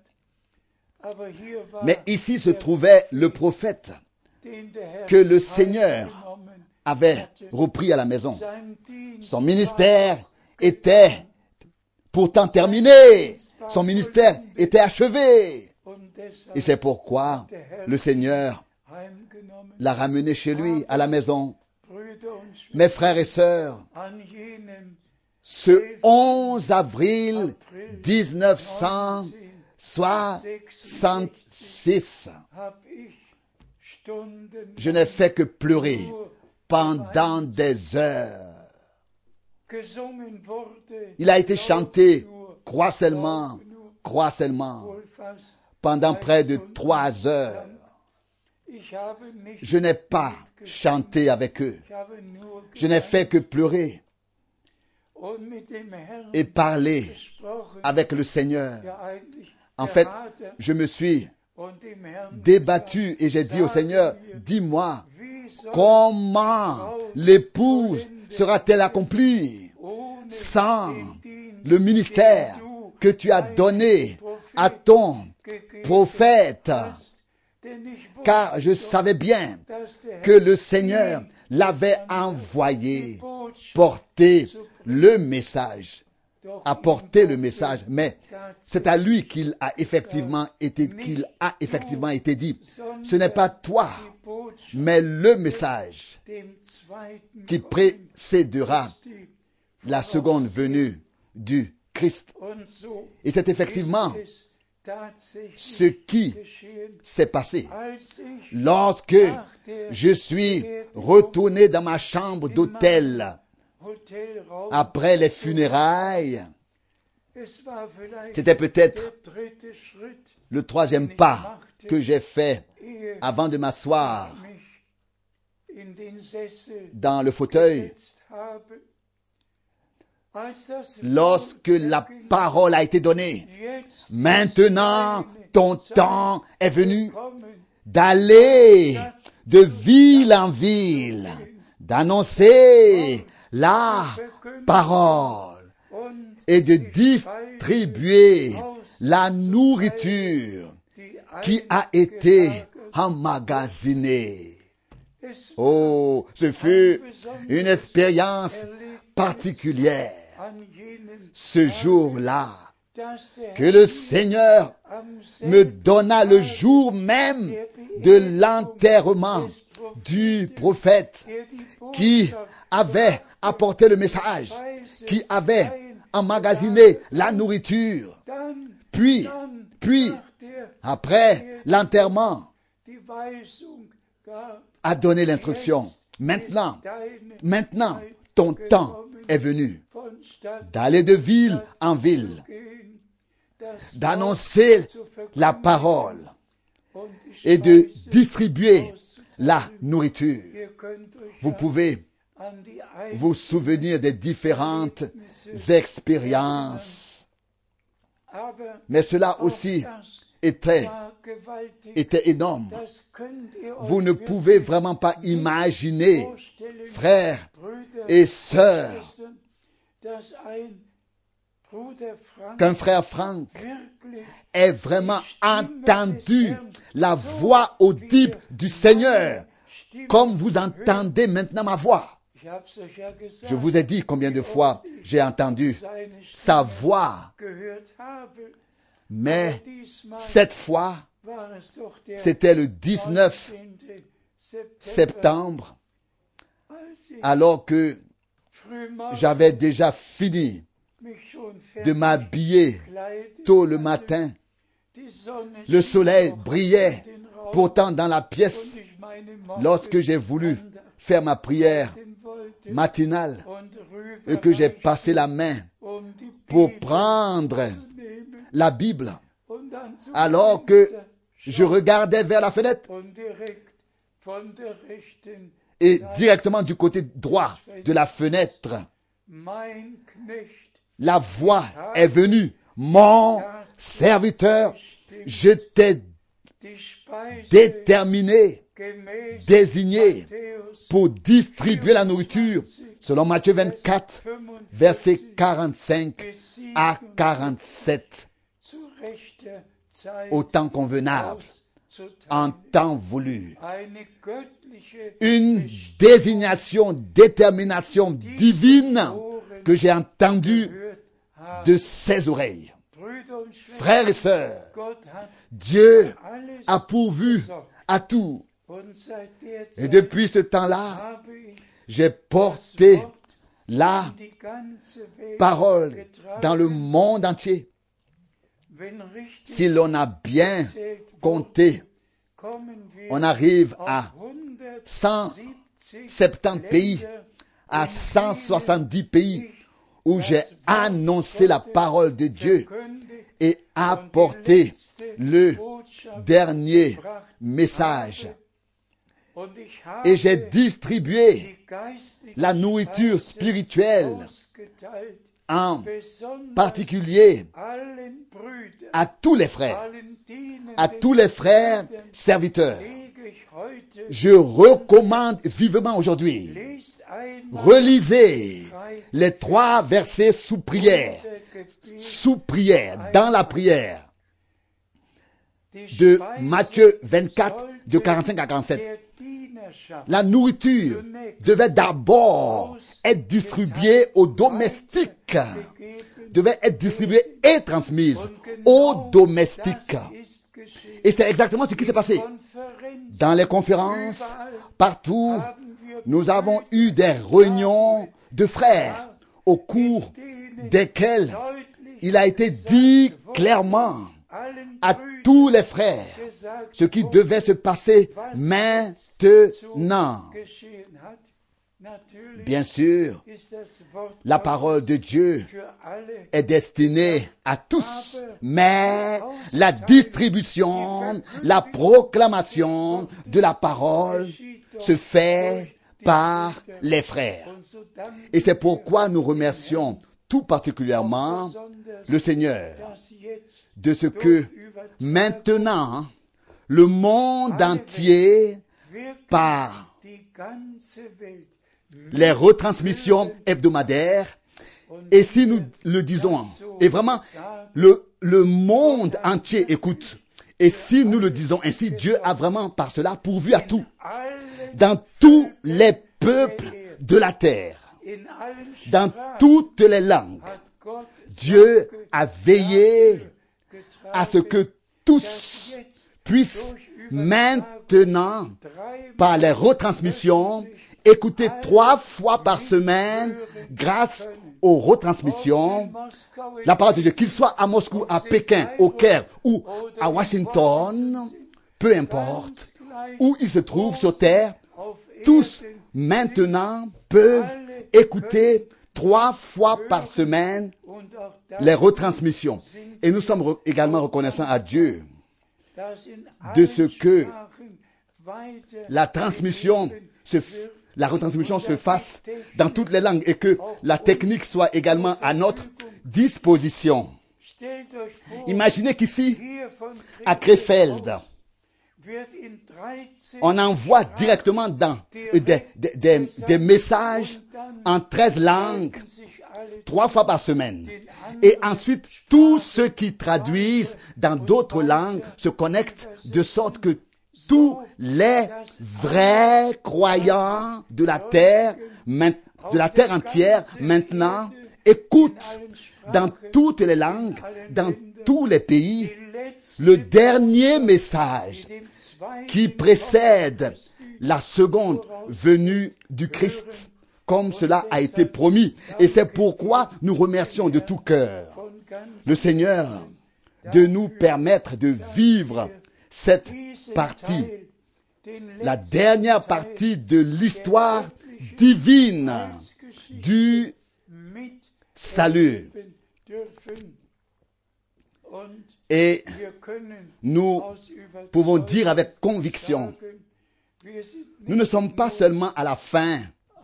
Mais ici se trouvait le prophète que le Seigneur avait repris à la maison. Son ministère était pourtant terminé. Son ministère était achevé. Et c'est pourquoi le Seigneur l'a ramené chez lui, à la maison. Mes frères et sœurs, ce 11 avril 1966, je n'ai fait que pleurer pendant des heures. Il a été chanté, crois seulement, pendant près de 3 heures. Je n'ai pas chanté avec eux. Je n'ai fait que pleurer et parler avec le Seigneur. En fait, je me suis débattu et j'ai dit au Seigneur, dis-moi, comment l'épouse sera-t-elle accomplie sans le ministère que tu as donné à ton prophète? Car je savais bien que le Seigneur l'avait envoyé porter le message, apporter le message, mais c'est à lui qu'il a effectivement été dit. Ce n'est pas toi, mais le message qui précédera la seconde venue du Christ. Et c'est effectivement ce qui s'est passé lorsque je suis retourné dans ma chambre d'hôtel après les funérailles. C'était peut-être le troisième pas que j'ai fait avant de m'asseoir dans le fauteuil. Lorsque la parole a été donnée, maintenant ton temps est venu d'aller de ville en ville, d'annoncer la parole et de distribuer la nourriture qui a été emmagasinée. Oh, ce fut une expérience particulière ce jour-là que le Seigneur me donna le jour même de l'enterrement du prophète qui avait apporté le message, qui avait emmagasiné la nourriture. Puis, après l'enterrement, a donné l'instruction. Maintenant, ton temps est venu d'aller de ville en ville, d'annoncer la parole et de distribuer la nourriture. Vous pouvez vous souvenir des différentes expériences, mais cela aussi était énorme. Vous ne pouvez vraiment pas imaginer, frères et sœurs, qu'un frère Franck ait vraiment entendu la voix audible du Seigneur, comme vous entendez maintenant ma voix. Je vous ai dit combien de fois j'ai entendu sa voix, mais cette fois, c'était le 19 septembre, alors que j'avais déjà fini de m'habiller tôt le matin. Le soleil brillait pourtant dans la pièce lorsque j'ai voulu faire ma prière matinale et que j'ai passé la main pour prendre la Bible, alors que je regardais vers la fenêtre et directement du côté droit de la fenêtre, la voix est venue. Mon serviteur, je t'ai déterminé, désigné pour distribuer la nourriture, selon Matthieu 24, versets 45 à 47, au temps convenable, en temps voulu. Une détermination divine que j'ai entendue de ses oreilles. Frères et sœurs, Dieu a pourvu à tout. Et depuis ce temps-là, j'ai porté la parole dans le monde entier. Si l'on a bien compté, on arrive à 170 pays, à 170 pays où j'ai annoncé la parole de Dieu et apporté le dernier message. Et j'ai distribué la nourriture spirituelle, en particulier à tous les frères serviteurs. Je recommande vivement aujourd'hui, relisez les 3 versets sous prière, dans la prière de Matthieu 24, de 45 à 47. La nourriture devait d'abord être distribuée aux domestiques, devait être distribuée et transmise aux domestiques. Et c'est exactement ce qui s'est passé. Dans les conférences, partout, nous avons eu des réunions de frères au cours desquelles il a été dit clairement à tous les frères ce qui devait se passer maintenant. Bien sûr, la parole de Dieu est destinée à tous, mais la distribution, la proclamation de la parole se fait par les frères. Et c'est pourquoi nous remercions tout particulièrement le Seigneur de ce que maintenant le monde entier, par les retransmissions hebdomadaires, et si nous le disons, et vraiment le monde entier écoute, et si nous le disons ainsi, Dieu a vraiment par cela pourvu à tout, dans tous les peuples de la terre, dans toutes les langues. Dieu a veillé à ce que tous puissent maintenant, par les retransmissions, écouter 3 fois par semaine, grâce aux retransmissions, la parole de Dieu, qu'il soit à Moscou, à Pékin, au Caire ou à Washington, peu importe où ils se trouvent sur terre, tous maintenant peuvent écouter 3 fois par semaine les retransmissions. Et nous sommes également reconnaissants à Dieu de ce que la retransmission se fasse dans toutes les langues et que la technique soit également à notre disposition. Imaginez qu'ici, à Krefeld, on envoie directement dans des messages en 13 langues 3 fois par semaine. Et ensuite, tous ceux qui traduisent dans d'autres langues se connectent de sorte que tous les vrais croyants de la terre entière maintenant écoutent dans toutes les langues, dans tous les pays, le dernier message qui précède la seconde venue du Christ, comme cela a été promis. Et c'est pourquoi nous remercions de tout cœur le Seigneur de nous permettre de vivre cette partie, la dernière partie de l'histoire divine du salut. Et nous pouvons dire avec conviction, nous ne sommes pas seulement à la fin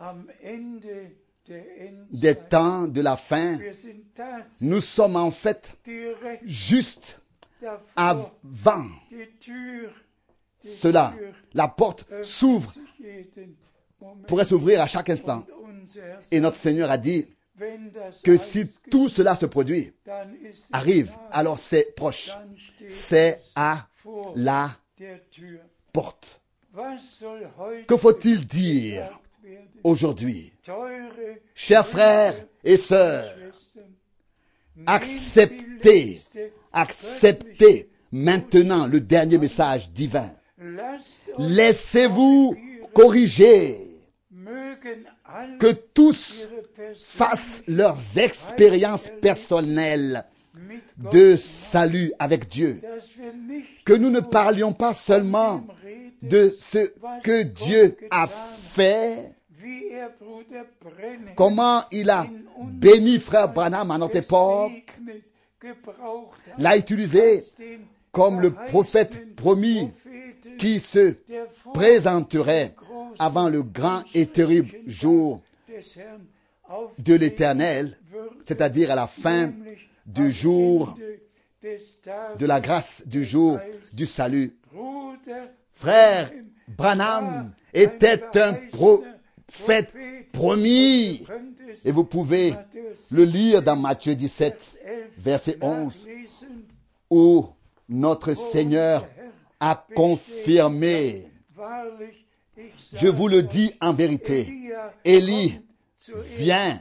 des temps de la fin, nous sommes en fait juste avant cela. La porte s'ouvre, pourrait s'ouvrir à chaque instant. Et notre Seigneur a dit que si tout cela se produit, arrive, alors c'est proche, c'est à la porte. Que faut-il dire aujourd'hui? Chers frères et sœurs, acceptez maintenant le dernier message divin. Laissez-vous corriger. Que tous fassent leurs expériences personnelles de salut avec Dieu. Que nous ne parlions pas seulement de ce que Dieu a fait, comment il a béni frère Branham à notre époque, l'a utilisé comme le prophète promis qui se présenterait avant le grand et terrible jour de l'Éternel, c'est-à-dire à la fin du jour de la grâce, du jour du salut. Frère Branham était un prophète promis. Et vous pouvez le lire dans Matthieu 17, verset 11, où notre Seigneur a confirmé. Je vous le dis en vérité, Élie vient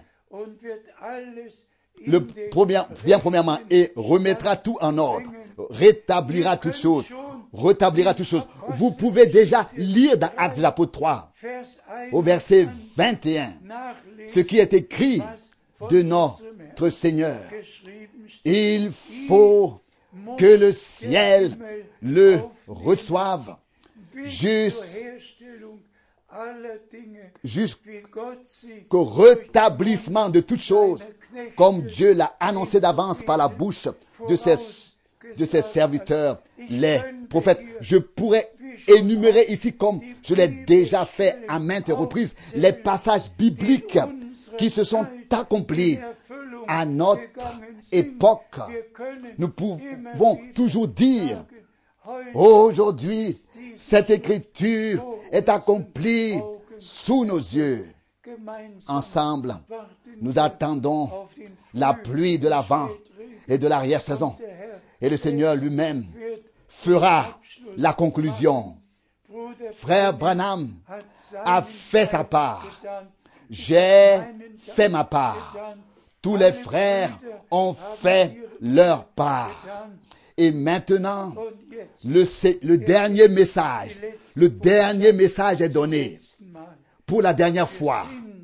premièrement et remettra tout en ordre, rétablira toutes choses, rétablira toutes choses. Vous pouvez déjà lire dans Actes de l'Apôtre 3, au verset 21, ce qui est écrit de notre Seigneur. Il faut que le ciel le reçoive jusqu'au rétablissement de toutes choses, comme Dieu l'a annoncé d'avance par la bouche de ses serviteurs, les prophètes. Je pourrais énumérer ici, comme je l'ai déjà fait à maintes reprises, les passages bibliques qui se sont accomplis à notre époque. Nous pouvons toujours dire, aujourd'hui, cette écriture est accomplie sous nos yeux. Ensemble, nous attendons la pluie de l'avant et de l'arrière-saison. Et le Seigneur lui-même fera la conclusion. Frère Branham a fait sa part. J'ai fait ma part. Tous les frères ont fait leur part. Et maintenant, le dernier message est donné pour la dernière fois.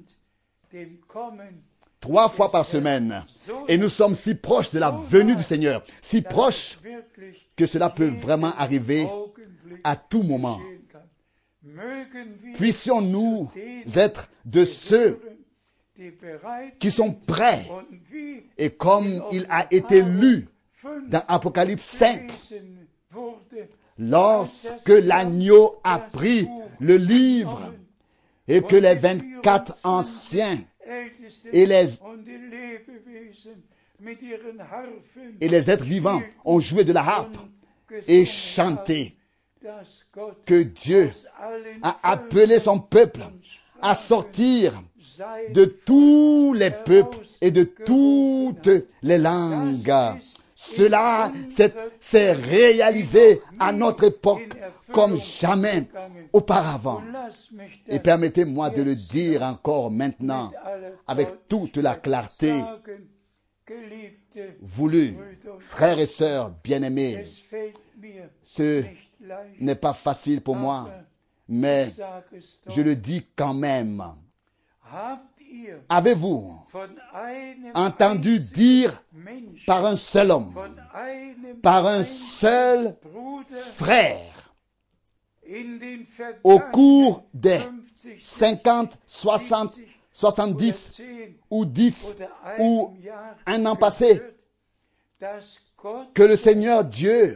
3 fois par semaine. Et nous sommes si proches de la venue du Seigneur, si proches que cela peut vraiment arriver à tout moment. Puissions-nous être de ceux qui sont prêts, et comme il a été lu dans Apocalypse 5, lorsque l'agneau a pris le livre et que les 24 anciens et les êtres vivants ont joué de la harpe et chanté, que Dieu a appelé son peuple à sortir de tous les peuples et de toutes les langues. Cela s'est réalisé à notre époque comme jamais auparavant. Et permettez-moi de le dire encore maintenant avec toute la clarté voulue. Frères et sœurs bien-aimés, ce n'est pas facile pour moi, mais je le dis quand même. Avez-vous entendu dire par un seul homme, par un seul frère, au cours des 50, 60, 70 ou 10 ou un an passé, que le Seigneur Dieu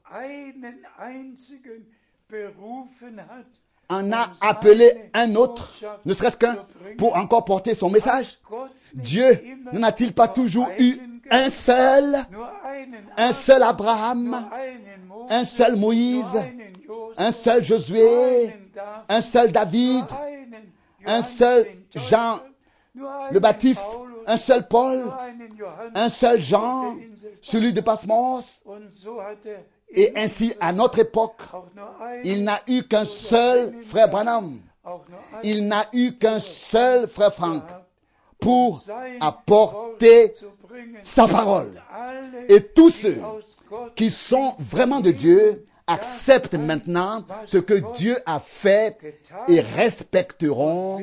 en a appelé un autre, ne serait-ce qu'un, pour encore porter son message? Dieu n'en a-t-il pas toujours eu un seul Abraham, un seul Moïse, un seul Josué, un seul David, un seul Jean le Baptiste, un seul Paul, un seul Jean, celui de Patmos? Et ainsi, à notre époque, il n'a eu qu'un seul frère Branham. Il n'a eu qu'un seul frère Frank pour apporter sa parole. Et tous ceux qui sont vraiment de Dieu acceptent maintenant ce que Dieu a fait et respecteront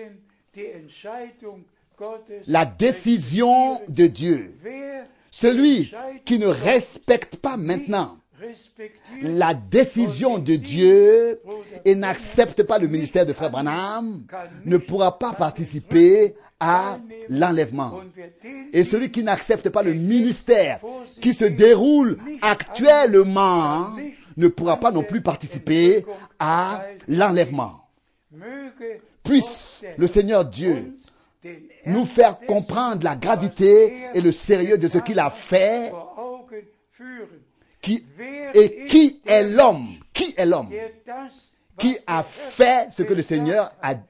la décision de Dieu. Celui qui ne respecte pas maintenant la décision de Dieu et n'accepte pas le ministère de Frère Branham ne pourra pas participer à l'enlèvement. Et celui qui n'accepte pas le ministère qui se déroule actuellement ne pourra pas non plus participer à l'enlèvement. Puisse le Seigneur Dieu nous faire comprendre la gravité et le sérieux de ce qu'il a fait. Qui est l'homme qui a fait ce que le Seigneur a dit?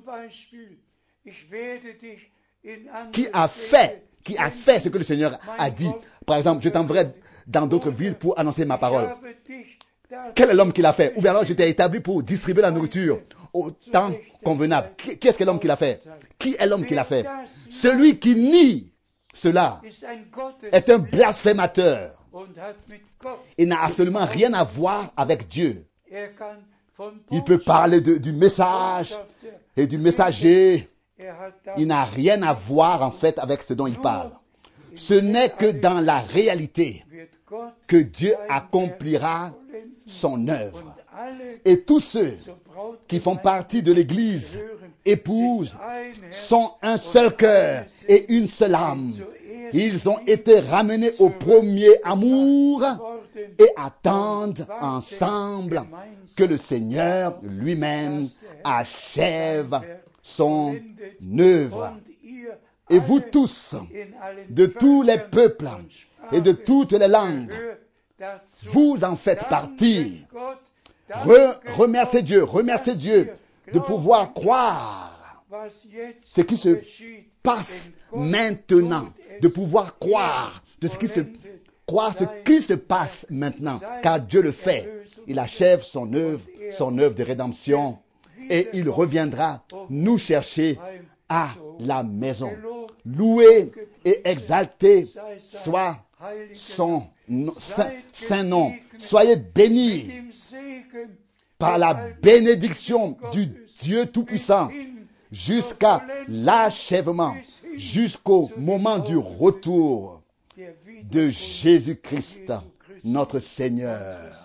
Qui a fait ce que le Seigneur a dit? Par exemple, je t'enverrai dans d'autres villes pour annoncer ma parole. Quel est l'homme qui l'a fait? Ou bien alors j'étais établi pour distribuer la nourriture au temps convenable. Qui est-ce que l'homme qui l'a fait? Qui est l'homme qui l'a fait? Celui qui nie cela est un blasphémateur. Il n'a absolument rien à voir avec Dieu. Il peut parler du message et du messager. Il n'a rien à voir en fait avec ce dont il parle. Ce n'est que dans la réalité que Dieu accomplira son œuvre. Et tous ceux qui font partie de l'Église épouse sont un seul cœur et une seule âme. Ils ont été ramenés au premier amour et attendent ensemble que le Seigneur lui-même achève son œuvre. Et vous tous, de tous les peuples et de toutes les langues, vous en faites partie. Remerciez Dieu de pouvoir croire ce qui se passe maintenant, de pouvoir croire ce qui se passe maintenant, car Dieu le fait. Il achève son œuvre de rédemption, et il reviendra nous chercher à la maison. Loué et exalté soit son saint nom. Soyez bénis par la bénédiction du Dieu Tout-Puissant jusqu'à l'achèvement, jusqu'au moment du retour de Jésus-Christ, notre Seigneur.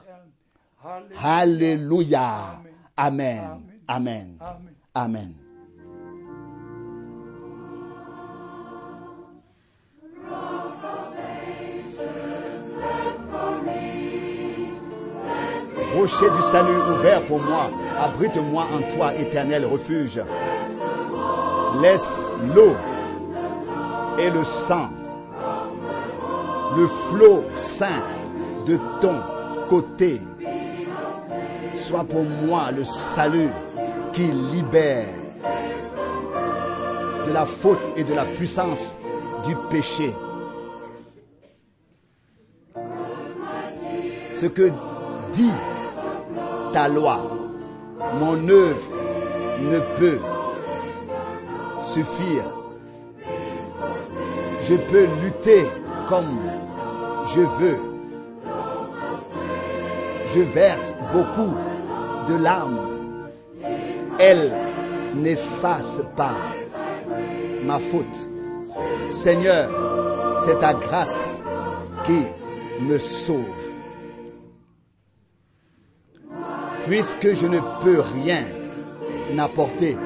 Alléluia. Amen. Amen. Amen. Rocher du salut ouvert pour moi, abrite-moi en toi, éternel refuge. Laisse l'eau et le sang, le flot saint de ton côté, soit pour moi le salut qui libère de la faute et de la puissance du péché. Ce que dit ta loi, mon œuvre ne peut suffire. Je peux lutter comme je veux. Je verse beaucoup de larmes. Elles n'effacent pas ma faute. Seigneur, c'est ta grâce qui me sauve. Puisque je ne peux rien apporter,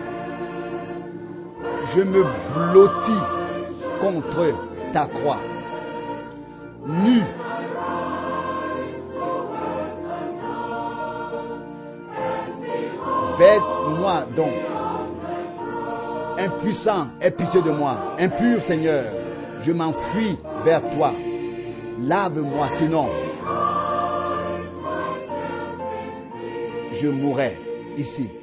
je me blottis contre ta croix. Nu, vête-moi donc. Impuissant, aie pitié de moi. Impur, Seigneur, je m'enfuis vers toi. Lave-moi, sinon je mourrai ici.